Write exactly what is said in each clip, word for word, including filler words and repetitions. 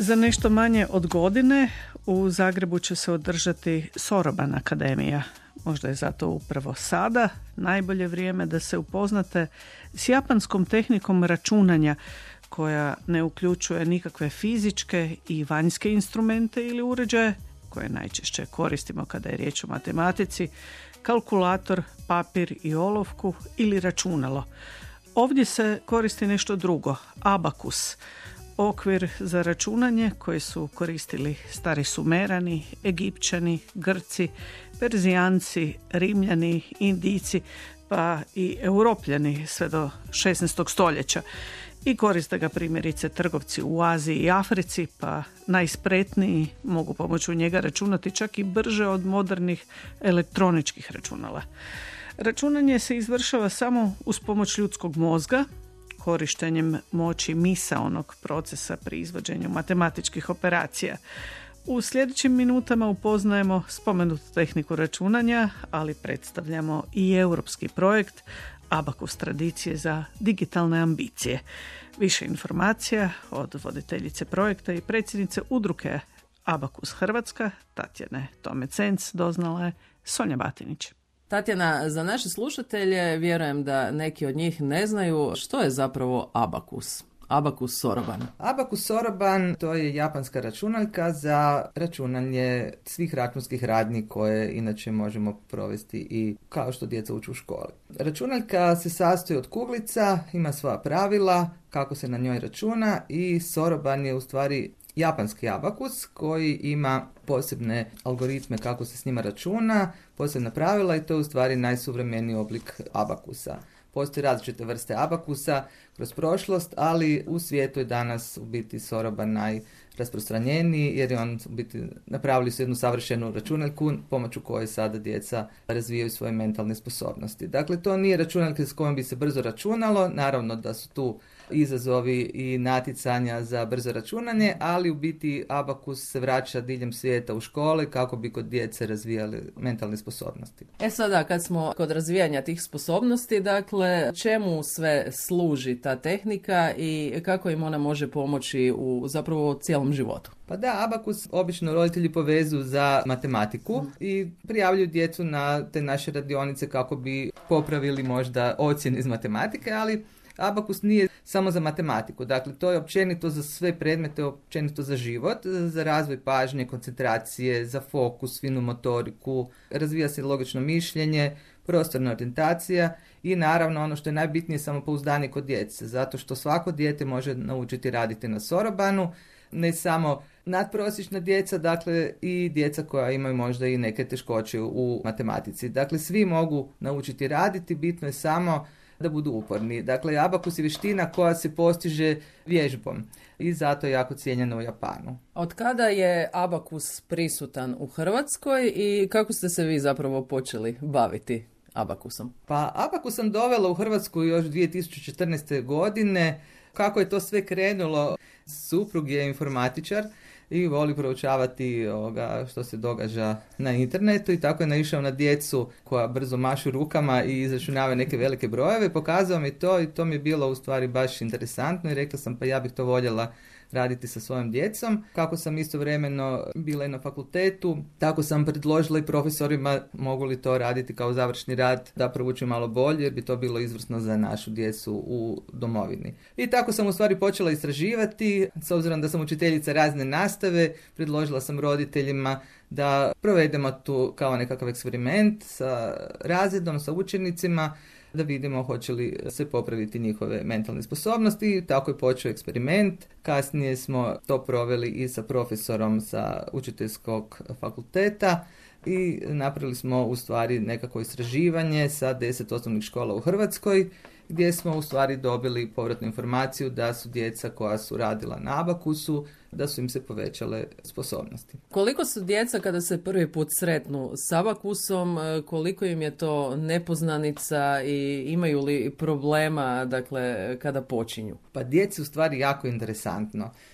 Za nešto manje od godine u Zagrebu će se održati Soroban akademija. Možda je zato upravo sada najbolje vrijeme da se upoznate s japanskom tehnikom računanja koja ne uključuje nikakve fizičke i vanjske instrumente ili uređaje koje najčešće koristimo kada je riječ o matematici, kalkulator, papir i olovku ili računalo. Ovdje se koristi nešto drugo, abakus, okvir za računanje koji su koristili stari Sumerani, Egipćani, Grci, Perzijanci, Rimljani, Indijci pa i Europljani sve do šesnaestog stoljeća. I koriste ga primjerice trgovci u Aziji i Africi, pa najspretniji mogu pomoću njega računati čak i brže od modernih elektroničkih računala. Računanje se izvršava samo uz pomoć ljudskog mozga, korištenjem moći misaonog procesa pri izvođenju matematičkih operacija. U sljedećim minutama upoznajemo spomenutu tehniku računanja, ali predstavljamo i europski projekt Abakus tradicije za digitalne ambicije. Više informacija od voditeljice projekta i predsjednice udruge Abakus Hrvatska, Tatjane Tome-Cenc, doznala je Sonja Batinić. Tatjana, za naše slušatelje vjerujem da neki od njih ne znaju što je zapravo abakus. Abakus Soroban. Abakus Soroban to je japanska računaljka za računanje svih računskih radnji koje inače možemo provesti i kao što djeca uče u školi. Računaljka se sastoji od kuglica, ima svoja pravila kako se na njoj računa i Soroban je u stvari japanski abakus koji ima posebne algoritme kako se s njima računa, posebna pravila i to je u stvari najsuvremeniji oblik abakusa. Postoje različite vrste abakusa kroz prošlost, ali u svijetu je danas u biti Soroban najrasprostranjeniji jer je on u biti napravili su jednu savršenu računaljku pomoću koje sada djeca razvijaju svoje mentalne sposobnosti. Dakle, to nije računaljka s kojom bi se brzo računalo, naravno da su tu izazovi i naticanja za brzo računanje, ali u biti abakus se vraća diljem svijeta u škole kako bi kod djece razvijali mentalne sposobnosti. E sada, kad smo kod razvijanja tih sposobnosti, dakle, čemu sve služi ta tehnika i kako im ona može pomoći u zapravo cijelom životu? Pa da, abakus obično roditelji povezu za matematiku i prijavljuju djecu na te naše radionice kako bi popravili možda ocjene iz matematike, ali abakus nije samo za matematiku, dakle to je općenito za sve predmete, općenito za život, za razvoj pažnje, koncentracije, za fokus, finu motoriku, razvija se logično mišljenje, prostorna orijentacija i naravno ono što je najbitnije samopouzdanje kod djece, zato što svako dijete može naučiti raditi na Sorobanu, ne samo nadprosječna djeca, dakle i djeca koja imaju možda i neke teškoće u matematici. Dakle, svi mogu naučiti raditi, bitno je samo da budu uporni. Dakle, abakus je vještina koja se postiže vježbom i zato je jako cijenjena u Japanu. Od kada je abakus prisutan u Hrvatskoj i kako ste se vi zapravo počeli baviti abakusom? Pa abakus sam dovela u Hrvatsku još dvije tisuće četrnaeste. godine. Kako je to sve krenulo? Suprug je informatičar i voli proučavati ovoga što se događa na internetu i tako je naišao na djecu koja brzo mašu rukama i izračunava neke velike brojeve. Pokazao mi to i to mi je bilo u stvari baš interesantno i rekla sam pa ja bih to voljela raditi sa svojom djecom. Kako sam istovremeno bila i na fakultetu, tako sam predložila i profesorima mogu li to raditi kao završni rad da proučim malo bolje jer bi to bilo izvrsno za našu djecu u domovini. I tako sam u stvari počela istraživati, s obzirom da sam učiteljica razne nastave, predložila sam roditeljima da provedemo tu kao nekakav eksperiment sa razredom, sa učenicima, da vidimo hoće li se popraviti njihove mentalne sposobnosti. I tako je počeo eksperiment. Kasnije smo to proveli i sa profesorom sa učiteljskog fakulteta i napravili smo u stvari nekako istraživanje sa deset osnovnih škola u Hrvatskoj gdje smo u stvari dobili povratnu informaciju da su djeca koja su radila na abakusu, da su im se povećale sposobnosti. Koliko su djeca kada se prvi put sretnu s abakusom, koliko im je to nepoznanica i imaju li problema dakle, kada počinju? Pa djeci u stvari jako interesantno.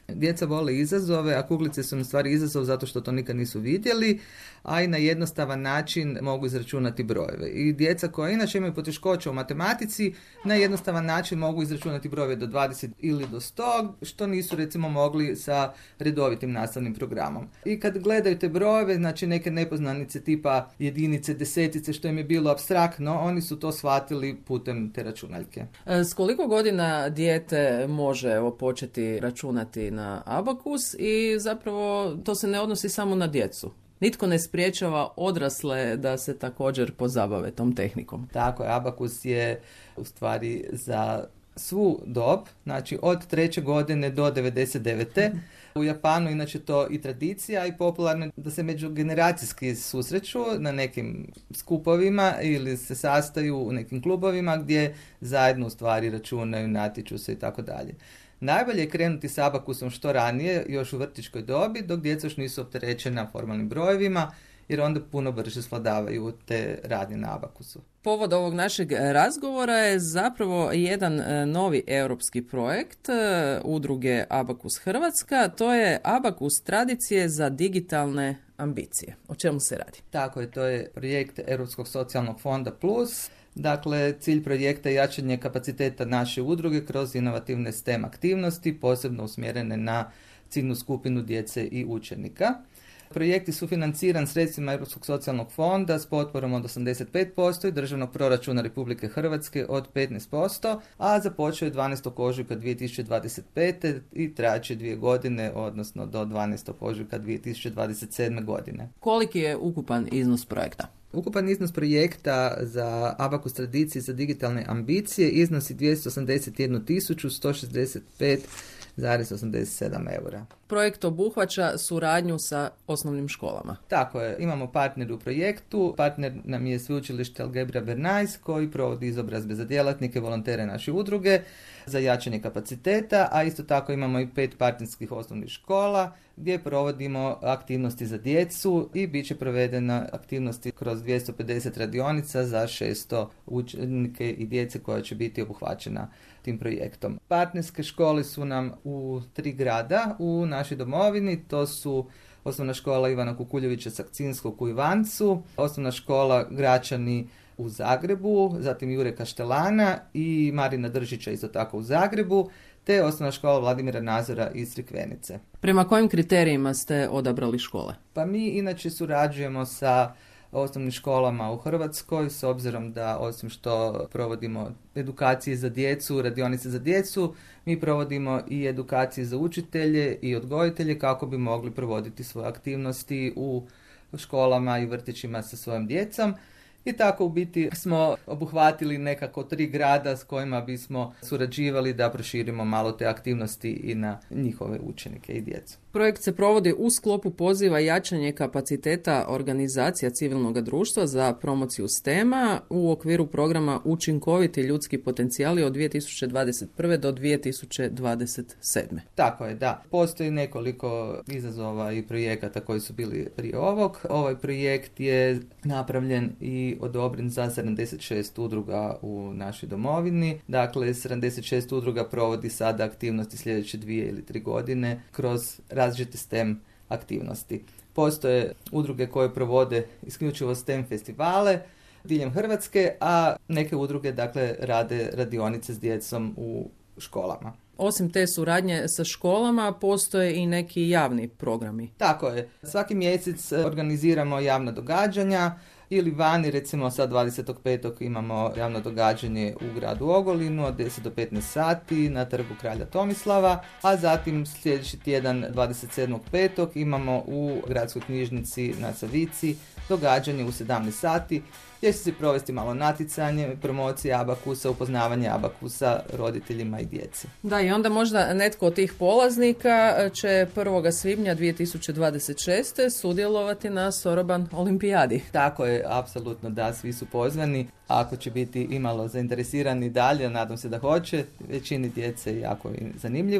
Djeca vole izazove, a kuglice su im stvari izazov zato što to nikad nisu vidjeli, a i na jednostavan način mogu izračunati brojeve. I djeca koja inače imaju poteškoća u matematici, na jednostavan način mogu izračunati brojeve do dvadeset ili do sto, što nisu recimo mogli sa redovitim nastavnim programom. I kad gledaju te brojeve, znači neke nepoznanice tipa jedinice, desetice, što im je bilo apstraktno, oni su to shvatili putem te računaljke. S koliko godina dijete može evo, početi računati na abakus i zapravo to se ne odnosi samo na djecu? Nitko ne spriječava odrasle da se također pozabave tom tehnikom. Tako je, abakus je u stvari za svu dob, znači od treće godine do devedeset devete. U Japanu inače to i tradicija i popularno da se međugeneracijski susreću na nekim skupovima ili se sastaju u nekim klubovima gdje zajedno u stvari računaju, natječu se i tako dalje. Najbolje je krenuti s abakusom što ranije, još u vrtićkoj dobi, dok djeca još nisu opterećena formalnim brojevima, jer onda puno brže svladavaju te radnje na abakusu. Povod ovog našeg razgovora je zapravo jedan novi europski projekt udruge Abakus Hrvatska. To je Abakus tradicije za digitalne ambicije. O čemu se radi? Tako je, to je projekt Europskog socijalnog fonda Plus. Dakle, cilj projekta je jačanje kapaciteta naše udruge kroz inovativne STEM aktivnosti, posebno usmjerene na ciljnu skupinu djece i učenika. Projekt je sufinanciran sredstvima Europskog socijalnog fonda s potporom od osamdeset pet posto i državnog proračuna Republike Hrvatske od petnaest posto, a započeo je dvanaestog ožujka dvije tisuće dvadeset pete i traće dvije godine, odnosno do dvanaestog ožujka dvije tisuće dvadeset sedme godine. Koliki je ukupan iznos projekta? Ukupan iznos projekta za Abakus tradicije za digitalne ambicije iznosi dvjesto osamdeset jednu tisuću sto šezdeset pet zarez osamdeset sedam eura. Projekt obuhvaća suradnju sa osnovnim školama. Tako je, imamo partner u projektu. Partner nam je sveučilište Algebra Bernais koji provodi izobrazbe za djelatnike, volontere naše udruge za jačanje kapaciteta, a isto tako imamo i pet partnerskih osnovnih škola gdje provodimo aktivnosti za djecu i bit će provedena aktivnosti kroz dvjesto pedeset radionica za šesto učenike i djece koja će biti obuhvaćena tim projektom. Partnerske škole su nam u tri grada u našoj domovini, to su Osnovna škola Ivana Kukuljevića Sakcinskog u Ivancu, Osnovna škola Gračani u Zagrebu, zatim Jure Kaštelana i Marina Držića isto tako u Zagrebu, te Osnovna škola Vladimira Nazora iz Crikvenice. Prema kojim kriterijima ste odabrali škole? Pa mi inače surađujemo sa osnovnim školama u Hrvatskoj, s obzirom da osim što provodimo edukacije za djecu, radionice za djecu, mi provodimo i edukacije za učitelje i odgojitelje kako bi mogli provoditi svoje aktivnosti u školama i vrtićima sa svojom djecom. I tako u biti smo obuhvatili nekako tri grada s kojima bismo surađivali da proširimo malo te aktivnosti i na njihove učenike i djecu. Projekt se provodi u sklopu poziva jačanje kapaciteta organizacija civilnog društva za promociju STEM-a u okviru programa Učinkoviti ljudski potencijali od dvije tisuće dvadeset prve do dvije tisuće dvadeset sedme. Tako je, da. Postoji nekoliko izazova i projekata koji su bili prije ovog. Ovaj projekt je napravljen i odobren za sedamdeset šest udruga u našoj domovini. Dakle, sedamdeset šest udruga provodi sada aktivnosti sljedeće dvije ili tri godine kroz različite STEM aktivnosti. Postoje udruge koje provode isključivo STEM festivale diljem Hrvatske, a neke udruge dakle rade radionice s djecom u školama. Osim te suradnje sa školama, postoje i neki javni programi. Tako je. Svaki mjesec organiziramo javna događanja ili vani, recimo sad dvadesetog petog imamo javno događanje u gradu Ogulinu od deset do petnaest sati na trgu Kralja Tomislava, a zatim sljedeći tjedan dvadeset sedmog petog imamo u gradskoj knjižnici na Savici događanje u sedamnaest sati gdje će se provesti malo natjecanje, promocija abakusa, upoznavanje abakusa roditeljima i djeci. Da, i onda možda netko od tih polaznika će prvog svibnja dvije tisuće dvadeset šeste sudjelovati na Soroban olimpijadi. Tako je, apsolutno da, svi su pozvani. Ako će biti imalo zainteresirani dalje, nadam se da hoće, većini djece je jako zanimljivo.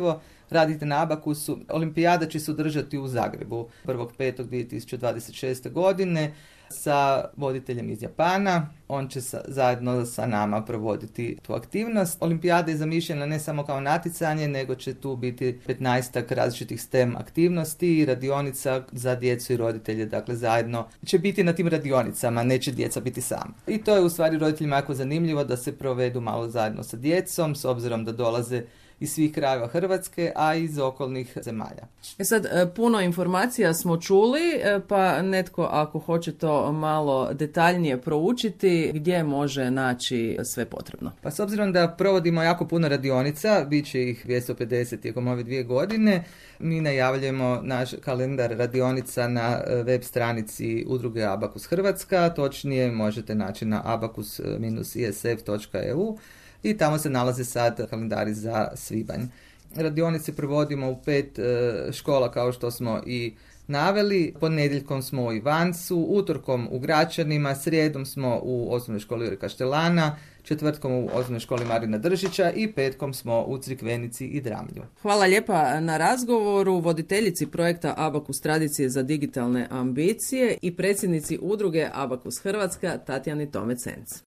radite na Abakusu. Olimpijada će se održati u Zagrebu prvog petog dvije tisuće dvadeset šeste. godine sa voditeljem iz Japana. On će sa, zajedno sa nama provoditi tu aktivnost. Olimpijada je zamišljena ne samo kao natjecanje, nego će tu biti petnaestak različitih STEM aktivnosti i radionica za djecu i roditelje. Dakle, zajedno će biti na tim radionicama, neće djeca biti sama. I to je u stvari roditeljima jako zanimljivo da se provedu malo zajedno sa djecom, s obzirom da dolaze iz svih krajeva Hrvatske, a i iz okolnih zemalja. E sad, puno informacija smo čuli, pa netko ako hoće to malo detaljnije proučiti, gdje može naći sve potrebno? Pa s obzirom da provodimo jako puno radionica, bit će ih dvjesto pedeset tijekom ove dvije godine, mi najavljujemo naš kalendar radionica na web stranici Udruge Abakus Hrvatska, točnije možete naći na abakus dash i s f točka e u. I tamo se nalaze sad kalendari za svibanj. Radionice provodimo u pet e, škola kao što smo i naveli. Ponedjeljkom smo u Ivancu, utorkom u Gračanima, srijedom smo u osnovnoj školi Jure Kaštelana, četvrtkom u osnovnoj školi Marina Držića i petkom smo u Crikvenici i Dramlju. Hvala lijepa na razgovoru voditeljici projekta Abakus tradicije za digitalne ambicije i predsjednici udruge Abakus Hrvatska Tatjani Tome-Cenc.